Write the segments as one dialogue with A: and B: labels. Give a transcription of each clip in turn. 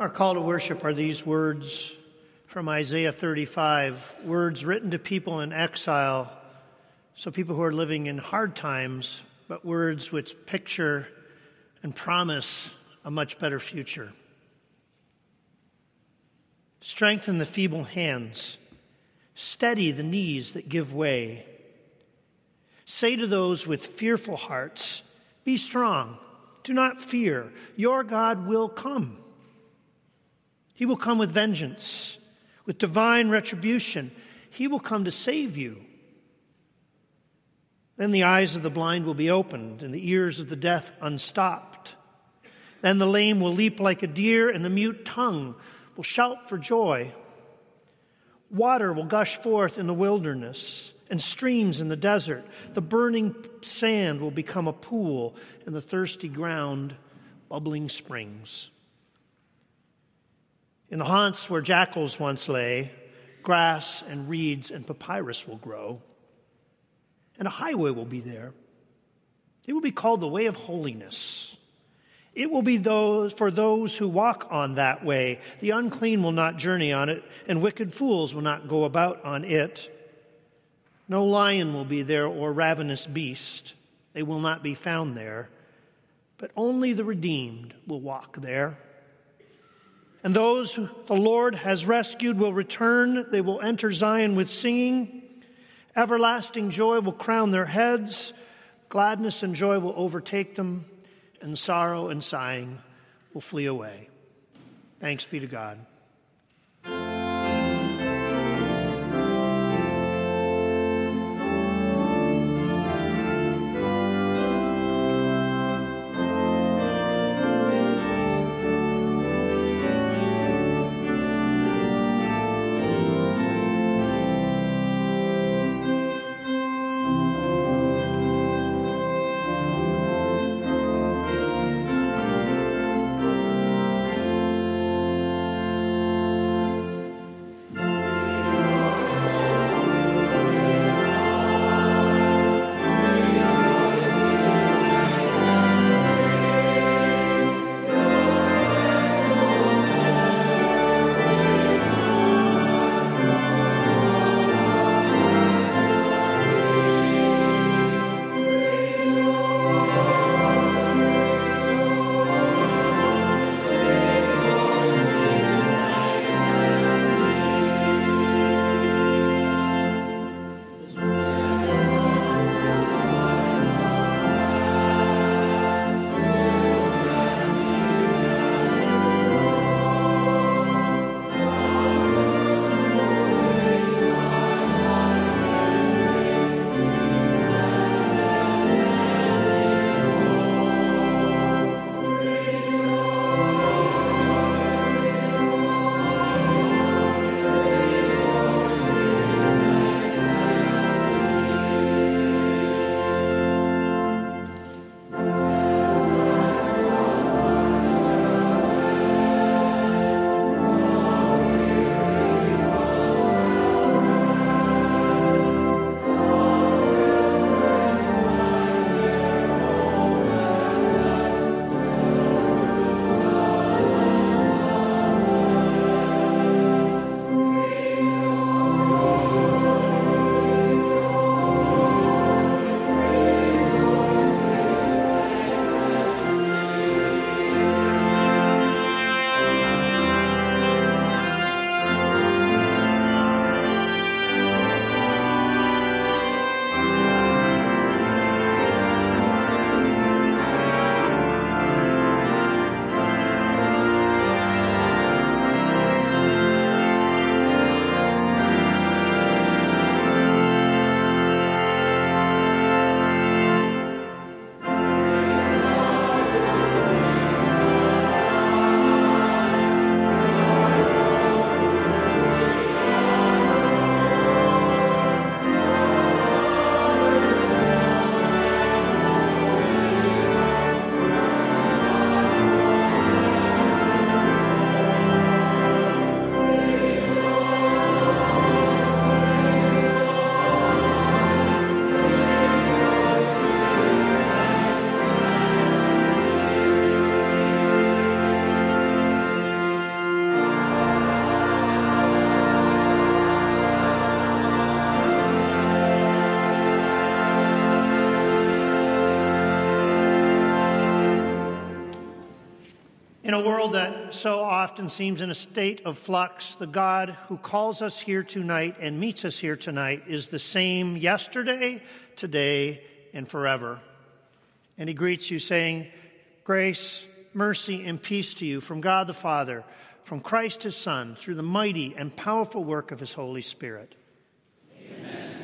A: Our call to worship are these words from Isaiah 35, words written to people in exile, so people who are living in hard times, but words which picture and promise a much better future. Strengthen the feeble hands, steady the knees that give way. Say to those with fearful hearts, be strong, do not fear, your God will come. He will come with vengeance, with divine retribution. He will come to save you. Then the eyes of the blind will be opened and the ears of the deaf unstopped. Then the lame will leap like a deer and the mute tongue will shout for joy. Water will gush forth in the wilderness and streams in the desert. The burning sand will become a pool and the thirsty ground bubbling springs. In the haunts where jackals once lay, grass and reeds and papyrus will grow, and a highway will be there. It will be called the way of holiness. It will be for those who walk on that way. The unclean will not journey on it, and wicked fools will not go about on it. No lion will be there or ravenous beast. They will not be found there, but only the redeemed will walk there. And those who the Lord has rescued will return. They will enter Zion with singing. Everlasting joy will crown their heads. Gladness and joy will overtake them, and sorrow and sighing will flee away. Thanks be to God. In a world that so often seems in a state of flux, the God who calls us here tonight and meets us here tonight is the same yesterday, today, and forever. And he greets you saying, grace, mercy, and peace to you from God the Father, from Christ his Son, through the mighty and powerful work of his Holy Spirit. Amen.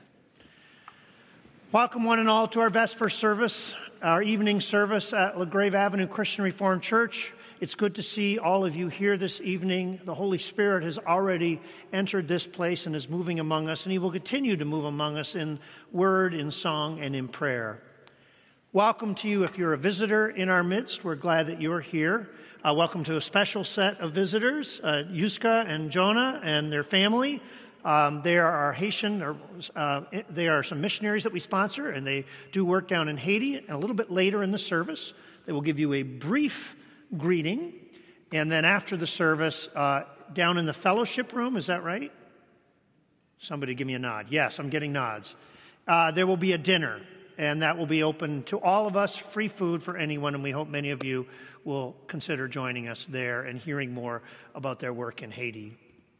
A: Welcome one and all to our Vesper service, our evening service at LaGrave Avenue Christian Reformed Church. It's good to see all of you here this evening. The Holy Spirit has already entered this place and is moving among us, and he will continue to move among us in word, in song, and in prayer. Welcome to you if you're a visitor in our midst. We're glad that you're here. Welcome to a special set of visitors, Yuska and Jonah and their family. They are our Haitian, they are some missionaries that we sponsor, and they do work down in Haiti. And a little bit later in the service, they will give you a brief greeting. And then after the service, down in the fellowship room, is that right? Somebody give me a nod. Yes, I'm getting nods. There will be a dinner, and that will be open to all of us, free food for anyone, and we hope many of you will consider joining us there and hearing more about their work in Haiti.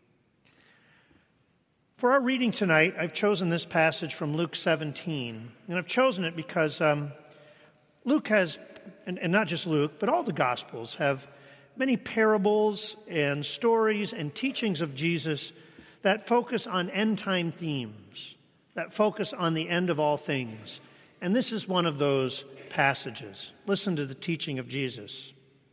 A: For our reading tonight, I've chosen this passage from Luke 17, and I've chosen it because Luke has, and not just Luke, but all the Gospels have many parables and stories and teachings of Jesus that focus on end-time themes, that focus on the end of all things. And this is one of those passages. Listen to the teaching of Jesus.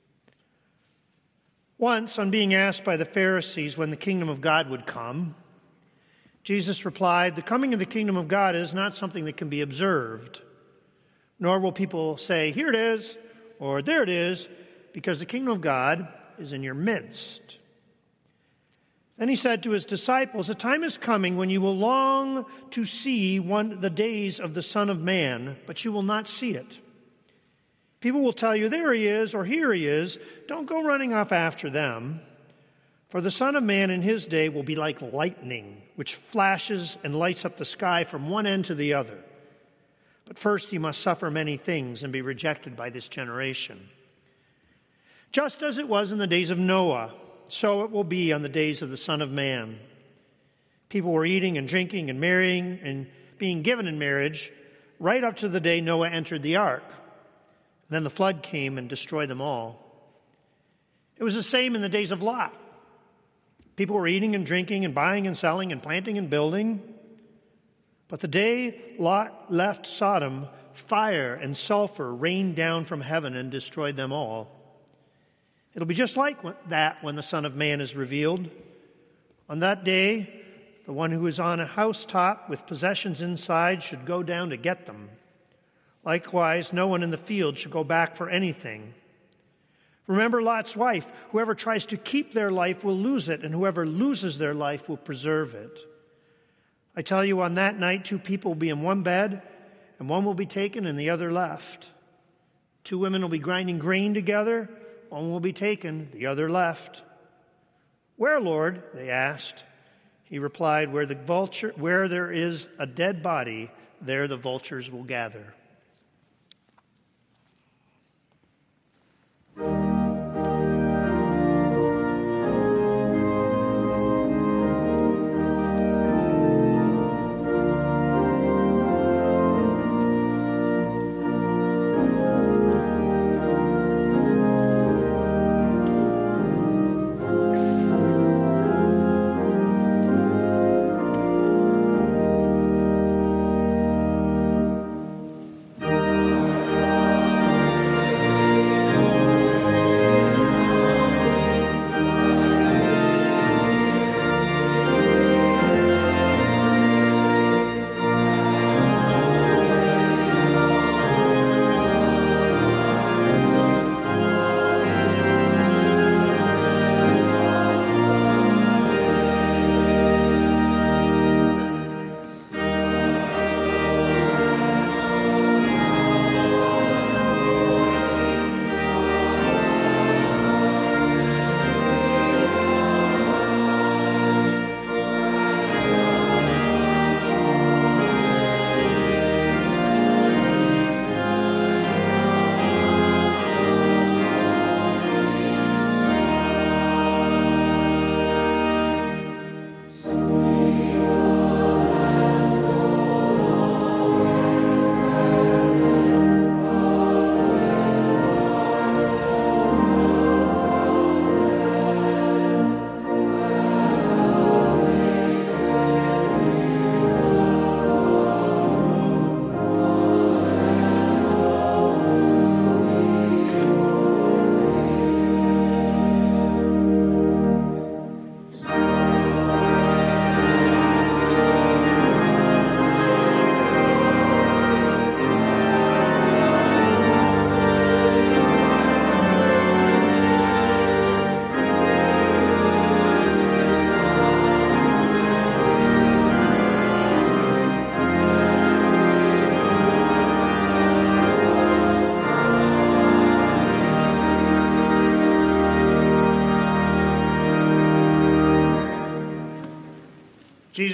A: Once, on being asked by the Pharisees when the kingdom of God would come, Jesus replied, "The coming of the kingdom of God is not something that can be observed, nor will people say, 'Here it is,' or 'There it is,' because the kingdom of God is in your midst." Then he said to his disciples, "A time is coming when you will long to see the days of the Son of Man, but you will not see it. People will tell you, 'There he is,' or 'Here he is.' Don't go running off after them. For the Son of Man in his day will be like lightning, which flashes and lights up the sky from one end to the other. But first he must suffer many things and be rejected by this generation. Just as it was in the days of Noah, so it will be on the days of the Son of Man. People were eating and drinking and marrying and being given in marriage right up to the day Noah entered the ark. And then the flood came and destroyed them all. It was the same in the days of Lot. People were eating and drinking and buying and selling and planting and building. But the day Lot left Sodom, fire and sulfur rained down from heaven and destroyed them all. It'll be just like that when the Son of Man is revealed. On that day, the one who is on a housetop with possessions inside should go down to get them. Likewise, no one in the field should go back for anything. Remember Lot's wife. Whoever tries to keep their life will lose it, and whoever loses their life will preserve it. I tell you, on that night, 2 people will be in one bed, and one will be taken and the other left. 2 women will be grinding grain together. One will be taken, the other left. Where, Lord? They asked. He replied, where there is a dead body, there the vultures will gather.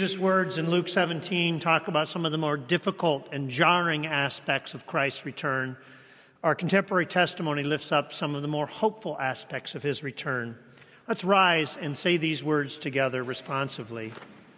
A: Jesus' words in Luke 17 talk about some of the more difficult and jarring aspects of Christ's return, our contemporary testimony lifts up some of the more hopeful aspects of his return. Let's rise and say these words together responsively.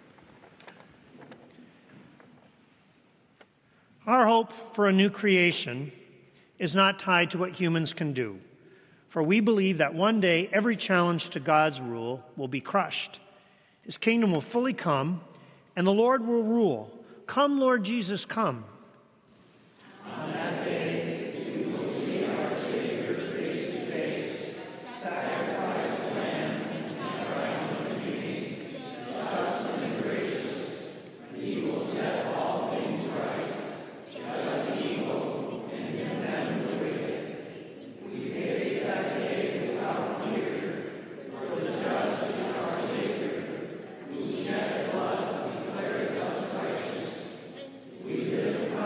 A: Our hope for a new creation is not tied to what humans can do, for we believe that one day every challenge to God's rule will be crushed. His kingdom will fully come, and the Lord will rule. Come, Lord Jesus, come.
B: On that day, we will see our Savior face to face, sacrificed lamb and triumph of the King, just and gracious. He will set all things right, judge evil, and condemn the wicked. We face that day without fear, for the judge is our Savior, who shed blood declares us righteous. We live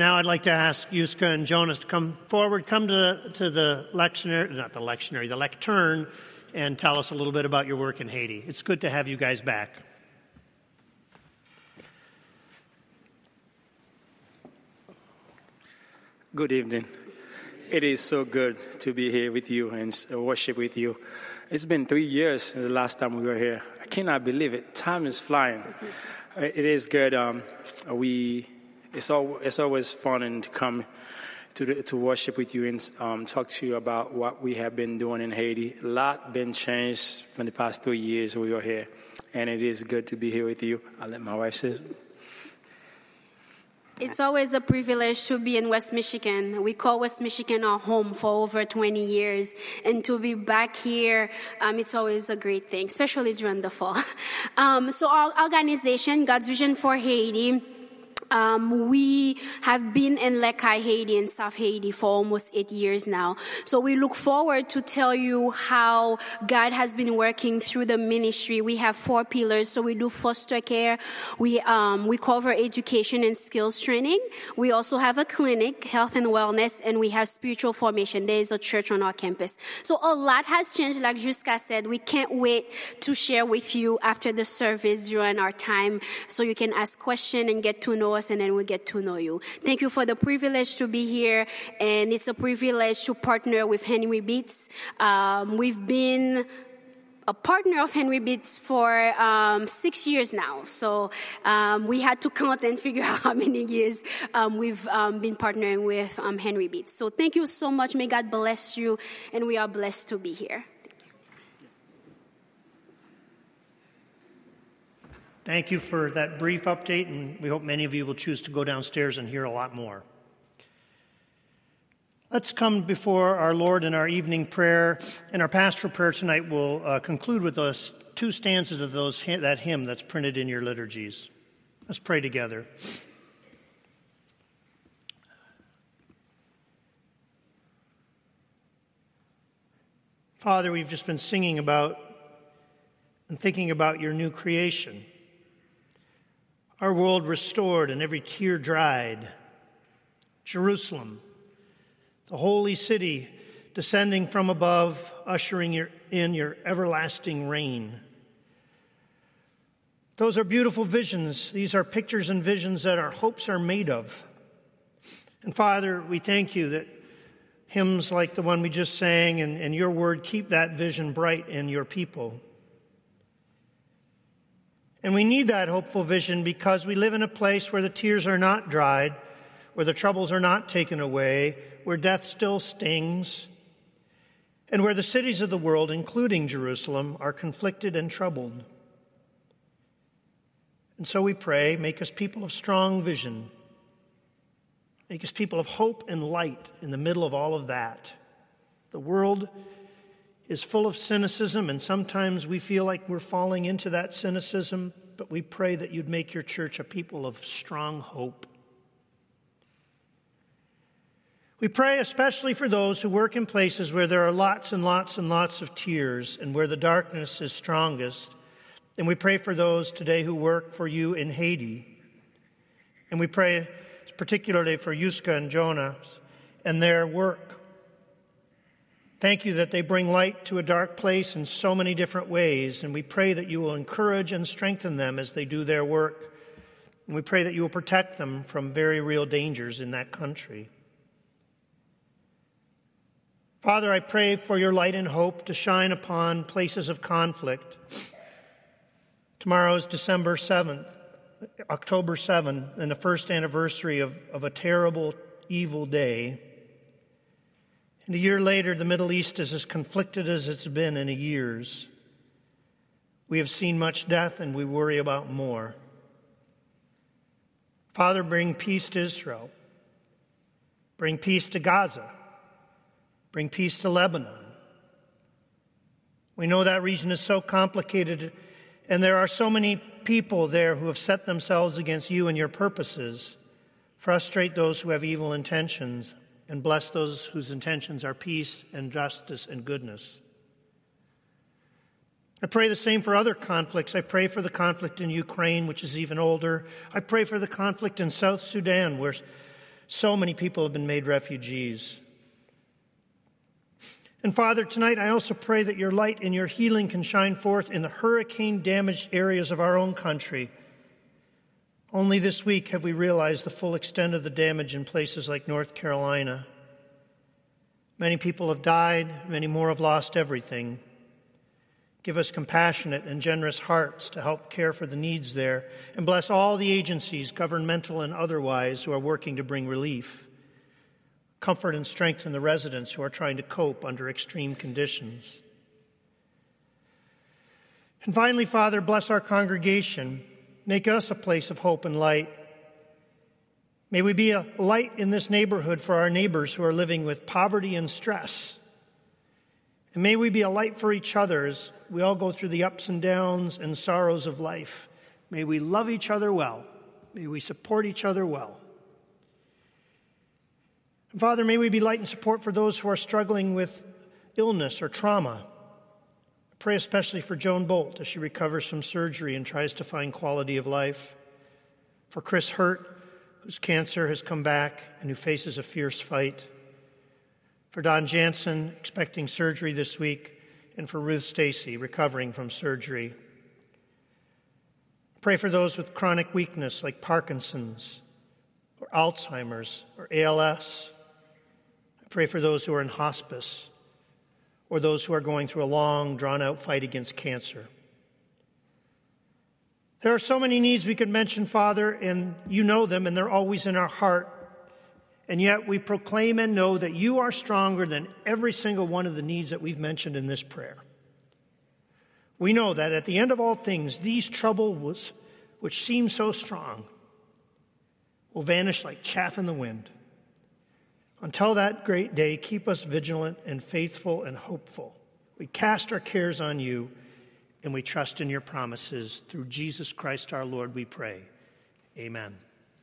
A: Now I'd like to ask Yuska and Jonas to come forward, come to the lectionary, not the lectionary, the lectern, and tell us a little bit about your work in Haiti. It's good to have you guys back.
C: Good evening. It is so good to be here with you and worship with you. It's been 3 years since the last time we were here. I cannot believe it. Time is flying. It is good. It's always fun and to come to worship with you and talk to you about what we have been doing in Haiti. A lot been changed from the past 3 years we were here, and it is good to be here with you. I'll let my wife say.
B: It's always a privilege to be in West Michigan. We call West Michigan our home for over 20 years. And to be back here, it's always a great thing, especially during the fall. So our organization, God's Vision for Haiti, we have been in Lekai, Haiti, and South Haiti for almost 8 years now. So we look forward to tell you how God has been working through the ministry. We have 4 pillars. So we do foster care. We cover education and skills training. We also have a clinic, health and wellness, and we have spiritual formation. There is a church on our campus. So a lot has changed. Like Juska said, we can't wait to share with you after the service during our time so you can ask questions and get to know us, and then we get to know you. Thank you for the privilege to be here, and it's a privilege to partner with Henry Beats. We've been a partner of Henry Beats for 6 years now, so we had to count and figure out how many years we've been partnering with Henry Beats. So thank you so much. May God bless you, and we are blessed to be here.
A: Thank you for that brief update, and we hope many of you will choose to go downstairs and hear a lot more. Let's come before our Lord in our evening prayer, and our pastoral prayer tonight will conclude with those 2 stanzas of that hymn that's printed in your liturgies. Let's pray together. Father, we've just been singing about and thinking about your new creation. Our world restored and every tear dried. Jerusalem, the holy city, descending from above, ushering in your everlasting reign. Those are beautiful visions. These are pictures and visions that our hopes are made of. And Father, we thank you that hymns like the one we just sang and your word keep that vision bright in your people. And we need that hopeful vision because we live in a place where the tears are not dried, where the troubles are not taken away, where death still stings, and where the cities of the world, including Jerusalem, are conflicted and troubled. And so we pray, make us people of strong vision. Make us people of hope and light in the middle of all of that. The world is full of cynicism, and sometimes we feel like we're falling into that cynicism, but we pray that you'd make your church a people of strong hope. We pray especially for those who work in places where there are lots and lots and lots of tears and where the darkness is strongest. And we pray for those today who work for you in Haiti. And we pray particularly for Yuska and Jonas and their work. Thank you that they bring light to a dark place in so many different ways, and we pray that you will encourage and strengthen them as they do their work. And we pray that you will protect them from very real dangers in that country. Father, I pray for your light and hope to shine upon places of conflict. Tomorrow is December 7th, October 7th, and the first anniversary of a terrible, evil day. And a year later, the Middle East is as conflicted as it's been in years. We have seen much death, and we worry about more. Father, bring peace to Israel. Bring peace to Gaza. Bring peace to Lebanon. We know that region is so complicated, and there are so many people there who have set themselves against you and your purposes. Frustrate those who have evil intentions, and bless those whose intentions are peace and justice and goodness. I pray the same for other conflicts. I pray for the conflict in Ukraine, which is even older. I pray for the conflict in South Sudan, where So many people have been made refugees. And Father, tonight I also pray that your light and your healing can shine forth in the hurricane-damaged areas of our own country. Only this week have we realized the full extent of the damage in places like North Carolina. Many people have died, many more have lost everything. Give us compassionate and generous hearts to help care for the needs there, and bless all the agencies, governmental and otherwise, who are working to bring relief. Comfort and strengthen the residents who are trying to cope under extreme conditions. And finally, Father, bless our congregation. Make us a place of hope and light. May we be a light in this neighborhood for our neighbors who are living with poverty and stress. And may we be a light for each other as we all go through the ups and downs and sorrows of life. May we love each other well. May we support each other well. And Father, may we be light and support for those who are struggling with illness or trauma. I pray especially for Joan Bolt as she recovers from surgery and tries to find quality of life. For Chris Hurt, whose cancer has come back and who faces a fierce fight. For Don Jansen, expecting surgery this week, and for Ruth Stacy, recovering from surgery. Pray for those with chronic weakness like Parkinson's or Alzheimer's or ALS. I pray for those who are in hospice or those who are going through a long, drawn-out fight against cancer. There are so many needs we could mention, Father, and you know them, and they're always in our heart. And yet we proclaim and know that you are stronger than every single one of the needs that we've mentioned in this prayer. We know that at the end of all things, these troubles, which seem so strong, will vanish like chaff in the wind. Until that great day, keep us vigilant and faithful and hopeful. We cast our cares on you, and we trust in your promises. Through Jesus Christ our Lord, we pray. Amen.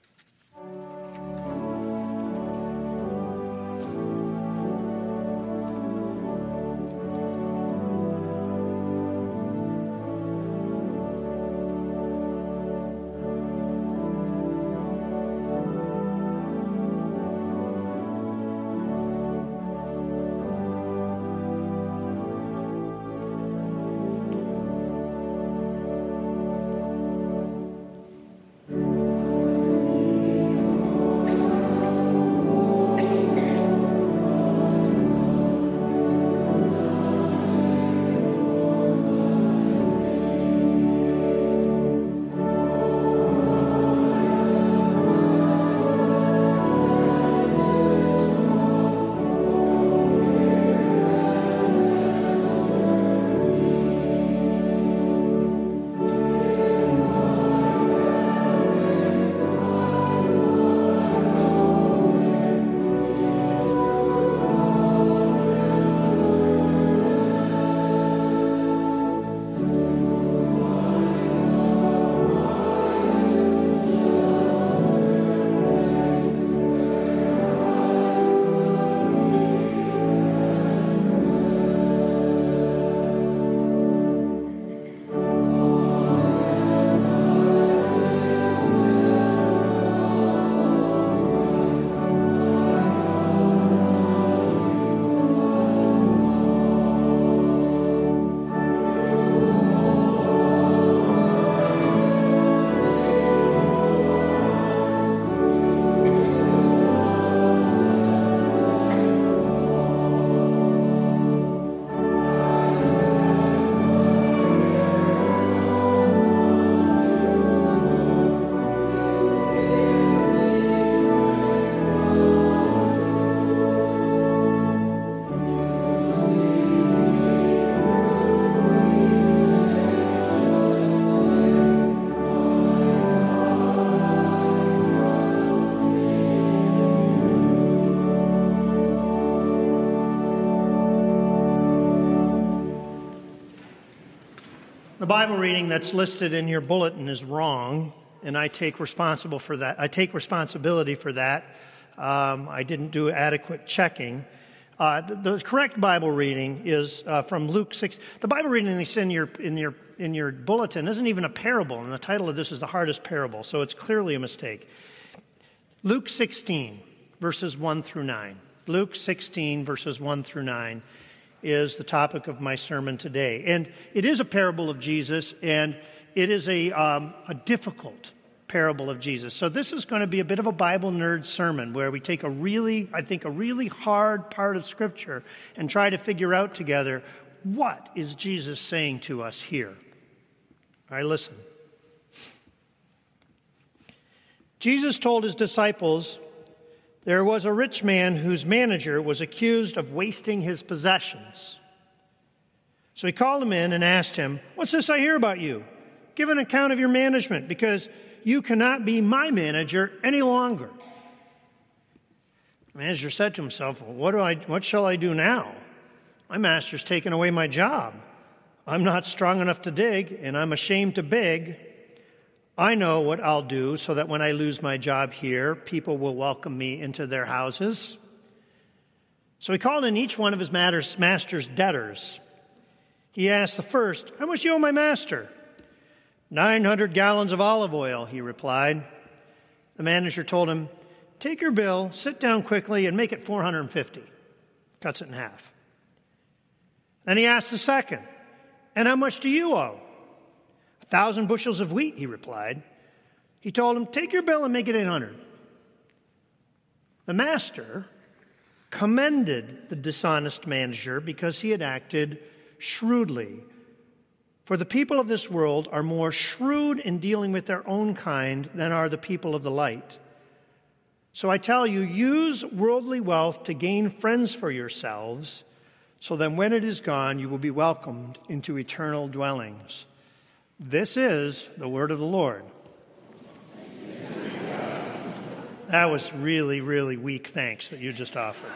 A: The Bible reading that's listed in your bulletin is wrong, and I take responsibility for that. I didn't do adequate checking. The correct Bible reading is from Luke 6. The Bible reading that's in your bulletin isn't even a parable, and the title of this is the hardest parable, so it's clearly a mistake. Luke 16, verses 1 through 9. Luke 16, verses 1 through 9 is the topic of my sermon today. And it is a parable of Jesus, and it is a difficult parable of Jesus. So this is going to be a bit of a Bible nerd sermon where we take a really hard part of Scripture and try to figure out together, what is Jesus saying to us here? All right, listen. Jesus told his disciples, there was a rich man whose manager was accused of wasting his possessions. So he called him in and asked him, what's this I hear about you? Give an account of your management, because you cannot be my manager any longer. The manager said to himself, well, what shall I do now? My master's taken away my job. I'm not strong enough to dig, and I'm ashamed to beg. I know what I'll do so that when I lose my job here, people will welcome me into their houses. So he called in each one of his master's debtors. He asked the first, how much do you owe my master? 900 gallons of olive oil, he replied. The manager told him, take your bill, sit down quickly, and make it 450. Cuts it in half. Then he asked the second, and how much do you owe? 1,000 bushels of wheat, he replied. He told him, take your bill and make it 800. The master commended the dishonest manager because he had acted shrewdly. For the people of this world are more shrewd in dealing with their own kind than are the people of the light. So I tell you, use worldly wealth to gain friends for yourselves, so that when it is gone, you will be welcomed into eternal dwellings. This is the word of the Lord. That was really, really weak thanks that you just offered.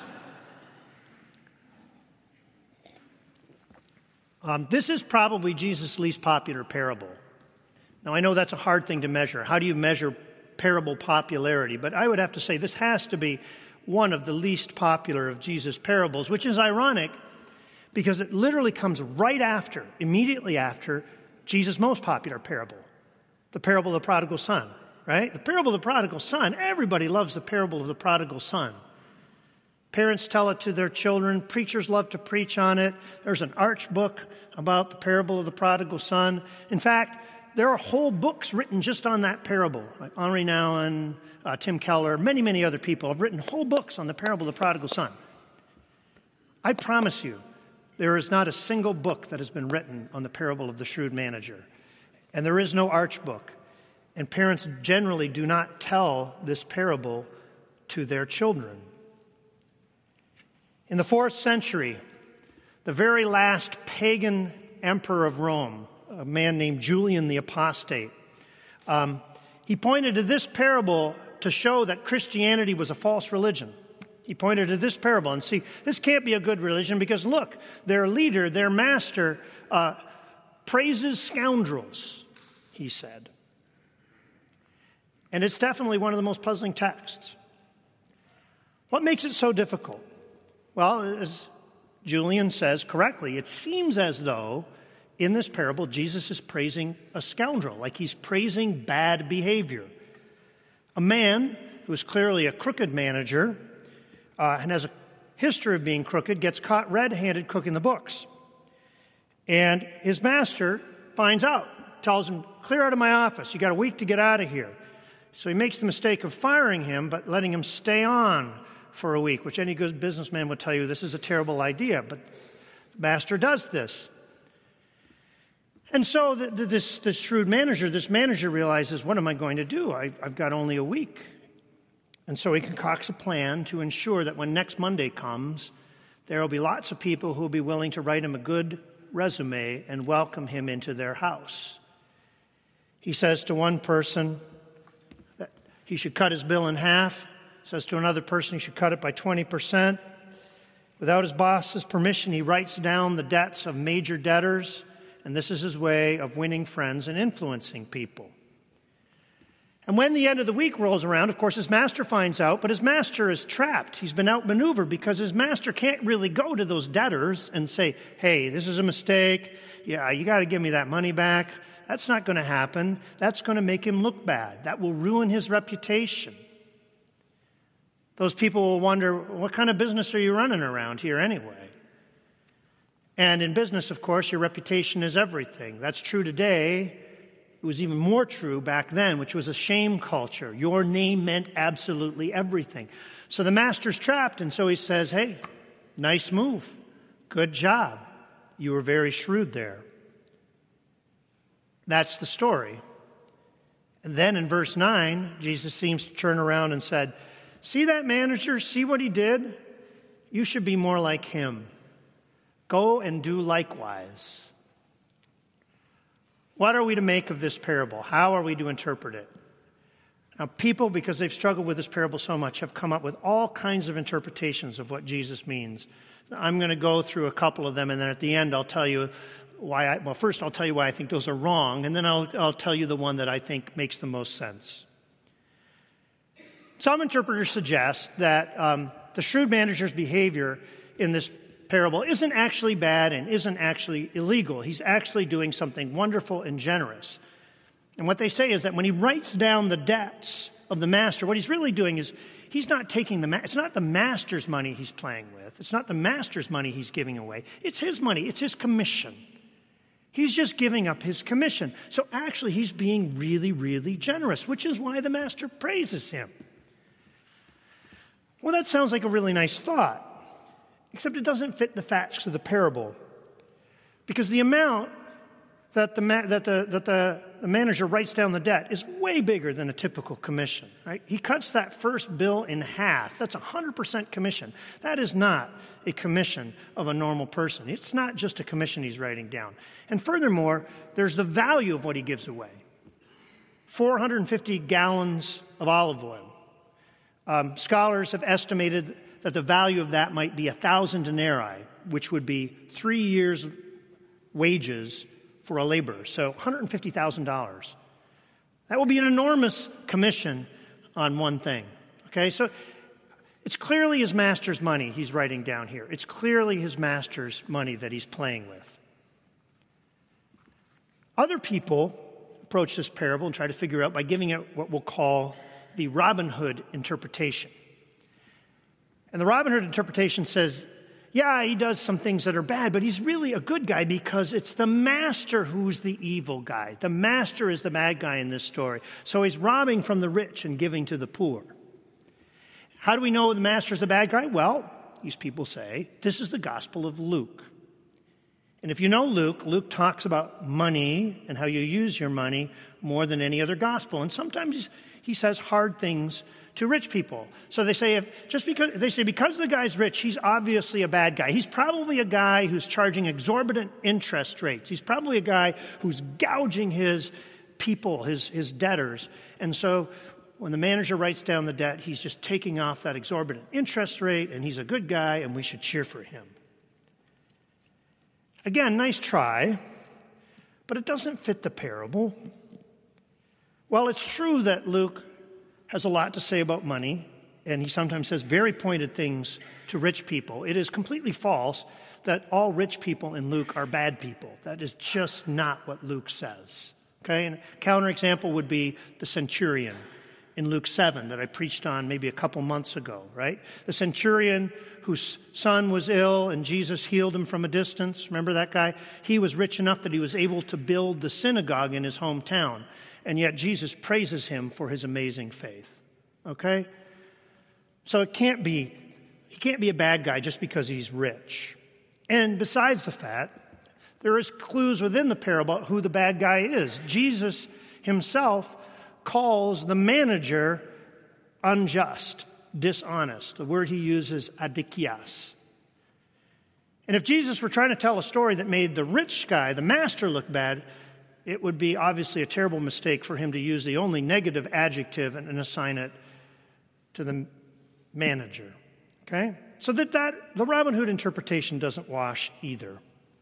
A: This is probably Jesus' least popular parable. Now, I know that's a hard thing to measure. How do you measure parable popularity? But I would have to say this has to be one of the least popular of Jesus' parables, which is ironic because it literally comes immediately after Jesus' most popular parable, the parable of the prodigal son, right? The parable of the prodigal son, everybody loves the parable of the prodigal son. Parents tell it to their children. Preachers love to preach on it. There's an arch book about the parable of the prodigal son. In fact, there are whole books written just on that parable. Like Henri Nouwen, Tim Keller, many, many other people have written whole books on the parable of the prodigal son. I promise you, there is not a single book that has been written on the parable of the shrewd manager. And there is no arch book. And parents generally do not tell this parable to their children. In the 4th century, the very last pagan emperor of Rome, a man named Julian the Apostate, he pointed to this parable to show that Christianity was a false religion. He pointed to this parable and see, this can't be a good religion because look, their leader, their master, praises scoundrels, he said. And it's definitely one of the most puzzling texts. What makes it so difficult? Well, as Julian says correctly, it seems as though in this parable Jesus is praising a scoundrel, like he's praising bad behavior. A man who is clearly a crooked manager and has a history of being crooked gets caught red-handed cooking the books. And his master finds out, tells him, clear out of my office. You got a week to get out of here. So he makes the mistake of firing him, but letting him stay on for a week, which any good businessman would tell you this is a terrible idea. But the master does this. And so this shrewd manager, realizes, what am I going to do? I've got only a week. And so he concocts a plan to ensure that when next Monday comes, there will be lots of people who will be willing to write him a good resume and welcome him into their house. He says to one person that he should cut his bill in half. Says to another person he should cut it by 20%. Without his boss's permission, he writes down the debts of major debtors, and this is his way of winning friends and influencing people. And when the end of the week rolls around, of course, his master finds out, but his master is trapped. He's been outmaneuvered because his master can't really go to those debtors and say, hey, this is a mistake. Yeah, you got to give me that money back. That's not going to happen. That's going to make him look bad. That will ruin his reputation. Those people will wonder, what kind of business are you running around here anyway? And in business, of course, your reputation is everything. That's true today. It was even more true back then, which was a shame culture. Your name meant absolutely everything. So the master's trapped, and so he says, hey, nice move. Good job. You were very shrewd there. That's the story. And then in verse 9, Jesus seems to turn around and said, see that manager? See what he did? You should be more like him. Go and do likewise. What are we to make of this parable? How are we to interpret it? Now, people, because they've struggled with this parable so much, have come up with all kinds of interpretations of what Jesus means. I'm going to go through a couple of them, and then at the end I'll tell you why first I'll tell you why I think those are wrong, and then I'll tell you the one that I think makes the most sense. Some interpreters suggest that the shrewd manager's behavior in this parable isn't actually bad and isn't actually illegal. He's actually doing something wonderful and generous. And what they say is that when he writes down the debts of the master, what he's really doing is he's not taking it's not the master's money he's playing with. It's not the master's money he's giving away. It's his money. It's his commission. He's just giving up his commission. So actually he's being really, really generous, which is why the master praises him. Well, that sounds like a really nice thought, except it doesn't fit the facts of the parable. Because the amount that the manager writes down the debt is way bigger than a typical commission, right? He cuts that first bill in half. That's 100% commission. That is not a commission of a normal person. It's not just a commission he's writing down. And furthermore, there's the value of what he gives away. 450 gallons of olive oil. Scholars have estimated that the value of that might be 1,000 denarii, which would be 3 years' wages for a laborer. So $150,000. That will be an enormous commission on one thing. Okay, so it's clearly his master's money he's writing down here. It's clearly his master's money that he's playing with. Other people approach this parable and try to figure out by giving it what we'll call the Robin Hood interpretation. And the Robin Hood interpretation says, yeah, he does some things that are bad, but he's really a good guy because it's the master who's the evil guy. The master is the bad guy in this story. So he's robbing from the rich and giving to the poor. How do we know the master's the bad guy? Well, these people say, this is the Gospel of Luke. And if you know Luke, Luke talks about money and how you use your money more than any other gospel. And sometimes he says hard things to rich people. So they say because the guy's rich, he's obviously a bad guy. He's probably a guy who's charging exorbitant interest rates. He's probably a guy who's gouging his people, his debtors. And so when the manager writes down the debt, he's just taking off that exorbitant interest rate, and he's a good guy, and we should cheer for him. Again, nice try, but it doesn't fit the parable. While it's true that Luke has a lot to say about money, and he sometimes says very pointed things to rich people, it is completely false that all rich people in Luke are bad people. That is just not what Luke says. Okay, and a counterexample would be the centurion in Luke 7 that I preached on maybe a couple months ago, right? The centurion whose son was ill and Jesus healed him from a distance. Remember that guy? He was rich enough that he was able to build the synagogue in his hometown. And yet Jesus praises him for his amazing faith. Okay? So he can't be a bad guy just because he's rich. And besides the fact, there is clues within the parable who the bad guy is. Jesus himself calls the manager unjust, dishonest. The word he uses, adikias. And if Jesus were trying to tell a story that made the rich guy, the master, look bad, it would be obviously a terrible mistake for him to use the only negative adjective and assign it to the manager. Okay? So that the Robin Hood interpretation doesn't wash either.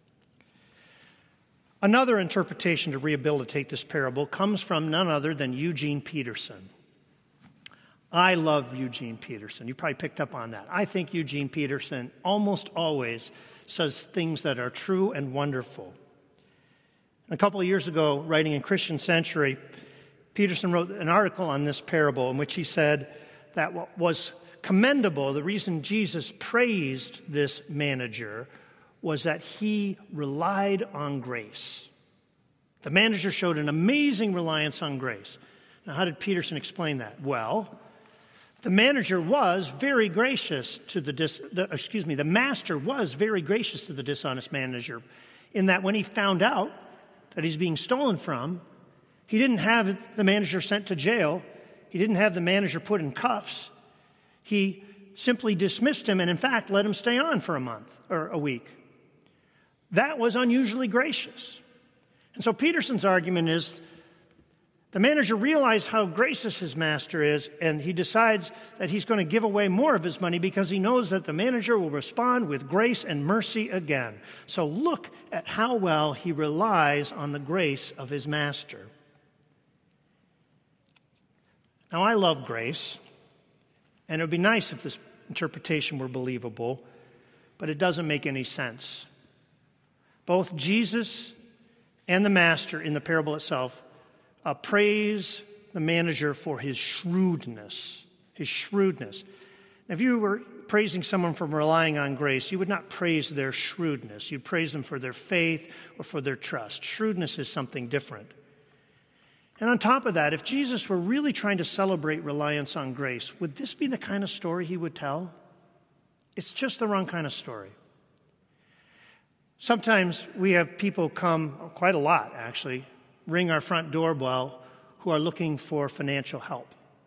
A: Another interpretation to rehabilitate this parable comes from none other than Eugene Peterson. I love Eugene Peterson. You probably picked up on that. I think Eugene Peterson almost always says things that are true and wonderful. A couple of years ago, writing in Christian Century, Peterson wrote an article on this parable in which he said that what was commendable, the reason Jesus praised this manager, was that he relied on grace. The manager showed an amazing reliance on grace. Now, how did Peterson explain that? Well, the manager was very gracious to the master was very gracious to the dishonest manager, in that when he found out that he's being stolen from, he didn't have the manager sent to jail. He didn't have the manager put in cuffs. He simply dismissed him and, in fact, let him stay on for a month or a week. That was unusually gracious. And so Peterson's argument is the manager realized how gracious his master is, and he decides that he's going to give away more of his money because he knows that the manager will respond with grace and mercy again. So look at how well he relies on the grace of his master. Now, I love grace, and it would be nice if this interpretation were believable, but it doesn't make any sense. Both Jesus and the master in the parable itself praise the manager for his shrewdness. His shrewdness. Now, if you were praising someone for relying on grace, you would not praise their shrewdness. You'd praise them for their faith or for their trust. Shrewdness is something different. And on top of that, if Jesus were really trying to celebrate reliance on grace, would this be the kind of story he would tell? It's just the wrong kind of story. Sometimes we have people come, quite a lot actually, ring our front doorbell who are looking for financial help.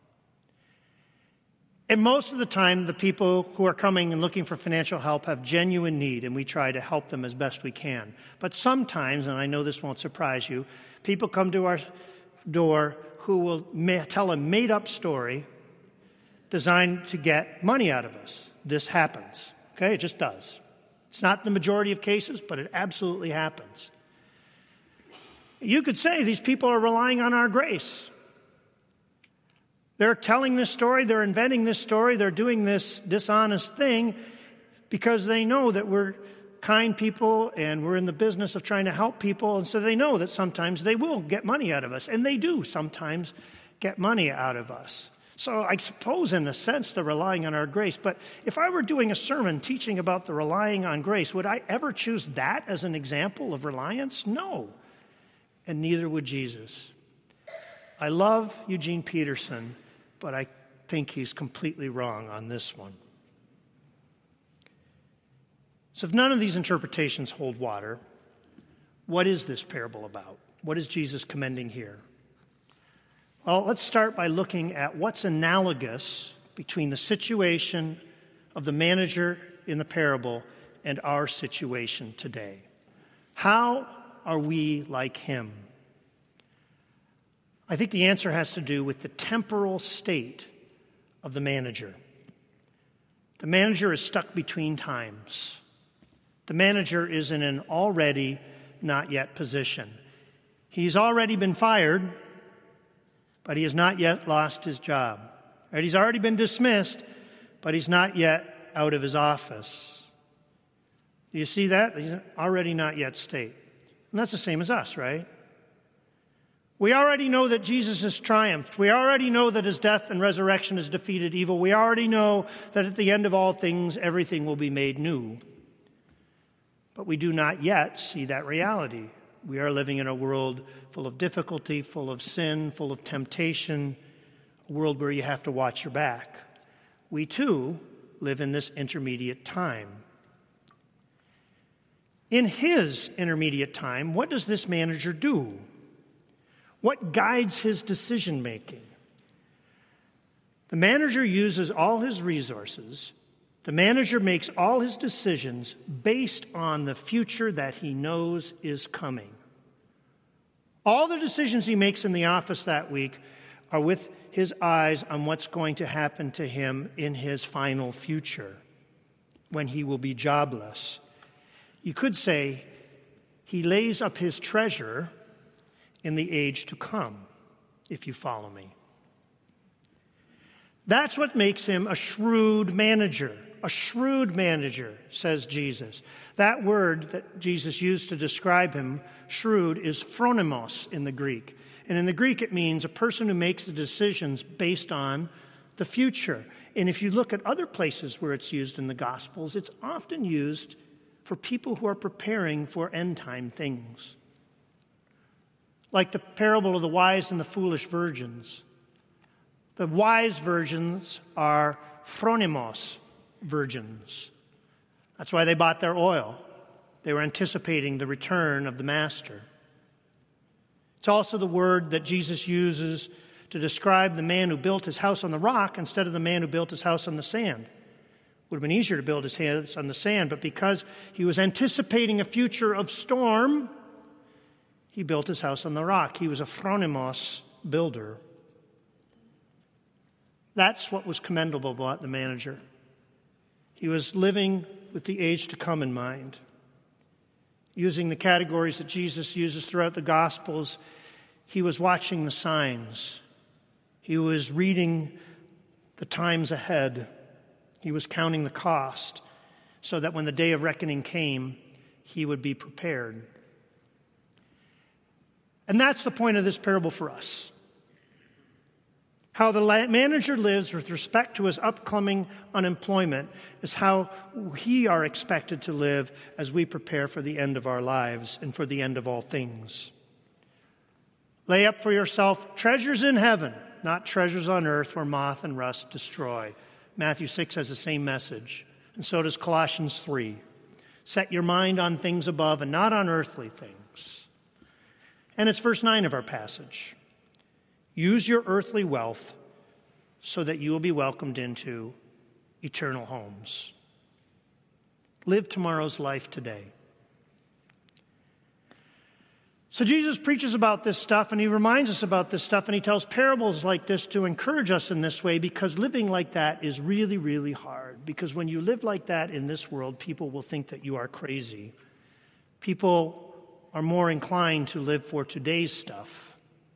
A: And most of the time, the people who are coming and looking for financial help have genuine need, and we try to help them as best we can. But sometimes, and I know this won't surprise you, people come to our door who will tell a made-up story designed to get money out of us. This happens, okay? It just does. It's not the majority of cases, but it absolutely happens. You could say these people are relying on our grace. They're telling this story, they're inventing this story, they're doing this dishonest thing because they know that we're kind people and we're in the business of trying to help people, and so they know that sometimes they will get money out of us, and they do sometimes get money out of us. So I suppose in a sense they're relying on our grace, but if I were doing a sermon teaching about the relying on grace, would I ever choose that as an example of reliance? No. And neither would Jesus. I love Eugene Peterson, but I think he's completely wrong on this one. So if none of these interpretations hold water, what is this parable about? What is Jesus commending here? Well, let's start by looking at what's analogous between the situation of the manager in the parable and our situation today. How are we like him? I think the answer has to do with the temporal state of the manager. The manager is stuck between times. The manager is in an already not yet position. He's already been fired, but he has not yet lost his job. Right? He's already been dismissed, but he's not yet out of his office. Do you see that? He's already not yet state. And that's the same as us, right? We already know that Jesus has triumphed. We already know that his death and resurrection has defeated evil. We already know that at the end of all things, everything will be made new. But we do not yet see that reality. We are living in a world full of difficulty, full of sin, full of temptation, a world where you have to watch your back. We, too, live in this intermediate time. In his intermediate time, what does this manager do? What guides his decision-making? The manager uses all his resources. The manager makes all his decisions based on the future that he knows is coming. All the decisions he makes in the office that week are with his eyes on what's going to happen to him in his final future, when he will be jobless. You could say he lays up his treasure in the age to come, if you follow me. That's what makes him a shrewd manager. A shrewd manager, says Jesus. That word that Jesus used to describe him, shrewd, is phronimos in the Greek. And in the Greek it means a person who makes the decisions based on the future. And if you look at other places where it's used in the Gospels, it's often used for people who are preparing for end-time things. Like the parable of the wise and the foolish virgins. The wise virgins are phronimos virgins. That's why they bought their oil. They were anticipating the return of the master. It's also the word that Jesus uses to describe the man who built his house on the rock instead of the man who built his house on the sand. It would have been easier to build his house on the sand, but because he was anticipating a future of storm, he built his house on the rock. He was a phronimos builder. That's what was commendable about the manager. He was living with the age to come in mind. Using the categories that Jesus uses throughout the Gospels, he was watching the signs. He was reading the times ahead. He was counting the cost so that when the day of reckoning came, he would be prepared. And that's the point of this parable for us. How the manager lives with respect to his upcoming unemployment is how we are expected to live as we prepare for the end of our lives and for the end of all things. Lay up for yourself treasures in heaven, not treasures on earth where moth and rust destroy. Matthew 6 has the same message, and so does Colossians 3. Set your mind on things above and not on earthly things. And it's verse 9 of our passage. Use your earthly wealth so that you will be welcomed into eternal homes. Live tomorrow's life today. So Jesus preaches about this stuff, and he reminds us about this stuff, and he tells parables like this to encourage us in this way, because living like that is really, really hard. Because when you live like that in this world, people will think that you are crazy. People are more inclined to live for today's stuff.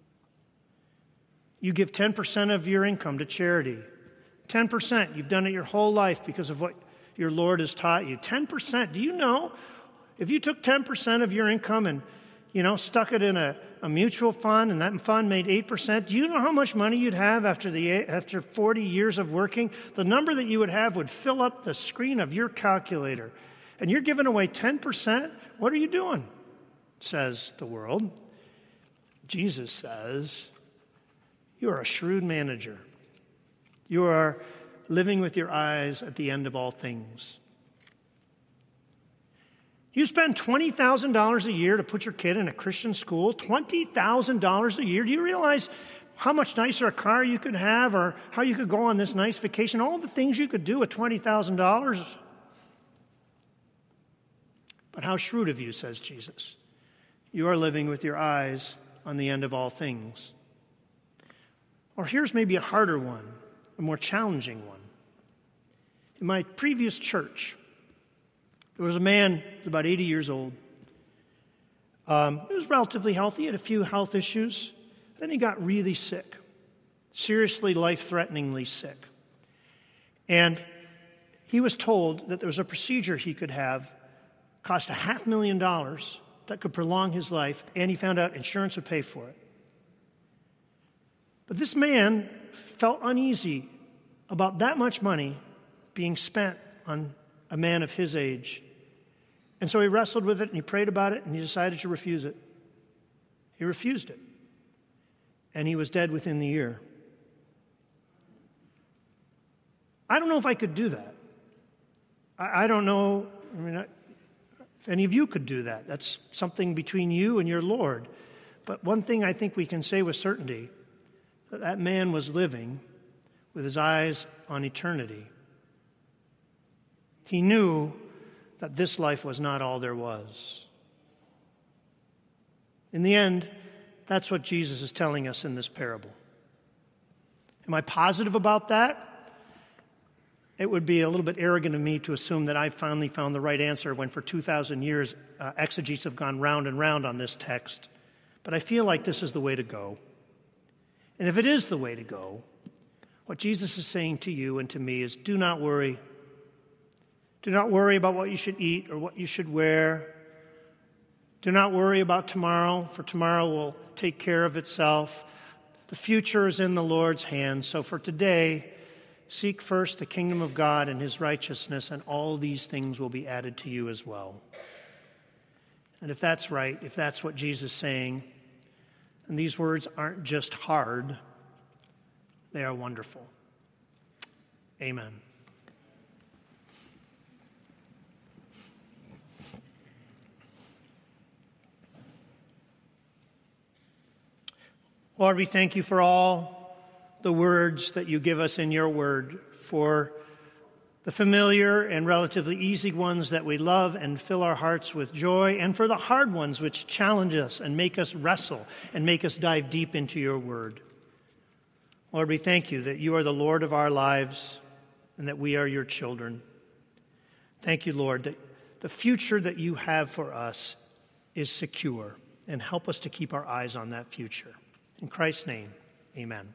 A: You give 10% of your income to charity. 10%. You've done it your whole life because of what your Lord has taught you. 10%. Do you know if you took 10% of your income and, stuck it in a mutual fund and that fund made 8%, do you know how much money you'd have after 40 years of working? The number that you would have would fill up the screen of your calculator. And you're giving away 10%? What are you doing? Says the world. Jesus says, you are a shrewd manager. You are living with your eyes at the end of all things. You spend $20,000 a year to put your kid in a Christian school, $20,000 a year. Do you realize how much nicer a car you could have or how you could go on this nice vacation, all the things you could do with $20,000? But how shrewd of you, says Jesus. You are living with your eyes on the end of all things. Or here's maybe a harder one, a more challenging one. In my previous church, there was a man who was about 80 years old. He was relatively healthy, had a few health issues. Then he got really sick, seriously life-threateningly sick. And he was told that there was a procedure he could have, cost $500,000, that could prolong his life, and he found out insurance would pay for it. But this man felt uneasy about that much money being spent on a man of his age. And so he wrestled with it, and he prayed about it, and he decided to refuse it. He refused it. And he was dead within the year. I don't know if I could do that. I don't know if any of you could do that. That's something between you and your Lord. But one thing I think we can say with certainty, that man was living with his eyes on eternity. He knew that this life was not all there was. In the end, that's what Jesus is telling us in this parable. Am I positive about that? It would be a little bit arrogant of me to assume that I finally found the right answer when for 2,000 years exegetes have gone round and round on this text. But I feel like this is the way to go. And if it is the way to go, what Jesus is saying to you and to me is, do not worry. Do not worry about what you should eat or what you should wear. Do not worry about tomorrow, for tomorrow will take care of itself. The future is in the Lord's hands. So for today, Seek first the kingdom of God and his righteousness, and all these things will be added to you as well. And if that's right, if that's what Jesus is saying, then these words aren't just hard, they are wonderful. Amen. Lord, we thank you for all the words that you give us in your word, for the familiar and relatively easy ones that we love and fill our hearts with joy, and for the hard ones which challenge us and make us wrestle and make us dive deep into your word. Lord, we thank you that you are the Lord of our lives and that we are your children. Thank you, Lord, that the future that you have for us is secure, and help us to keep our eyes on that future. In Christ's name, amen.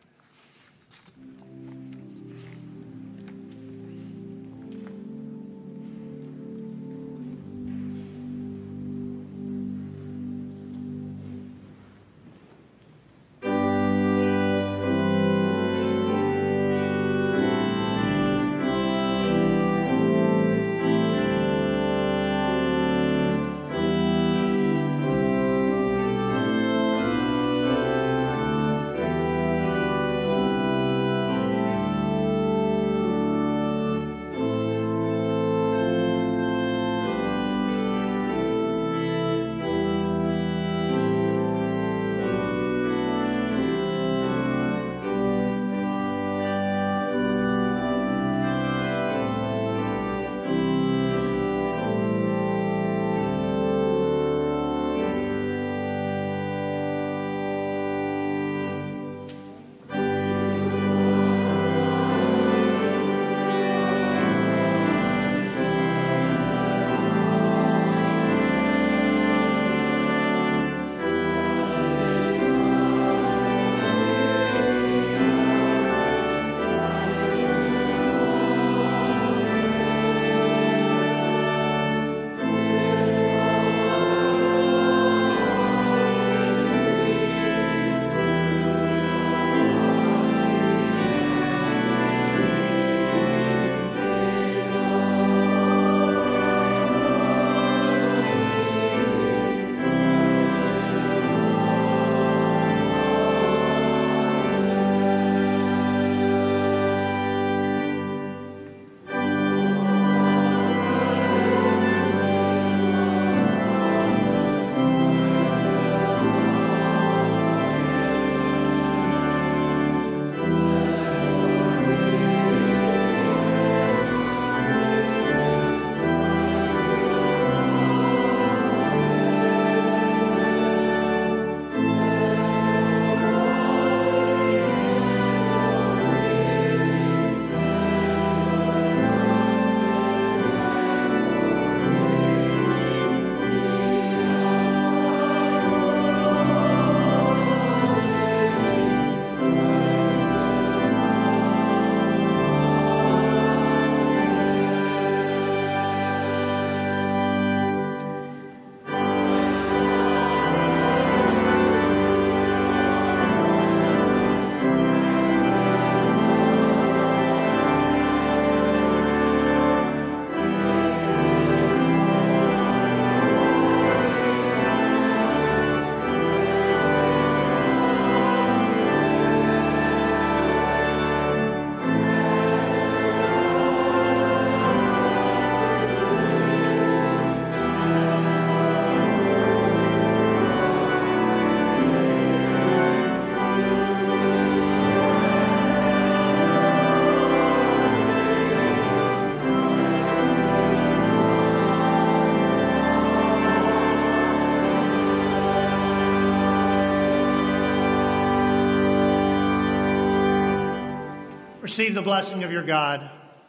A: Receive the blessing of your God.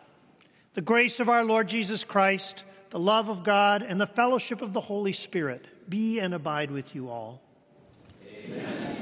A: The grace of our Lord Jesus Christ, the love of God, and the fellowship of the Holy Spirit be and abide with you all.
B: Amen.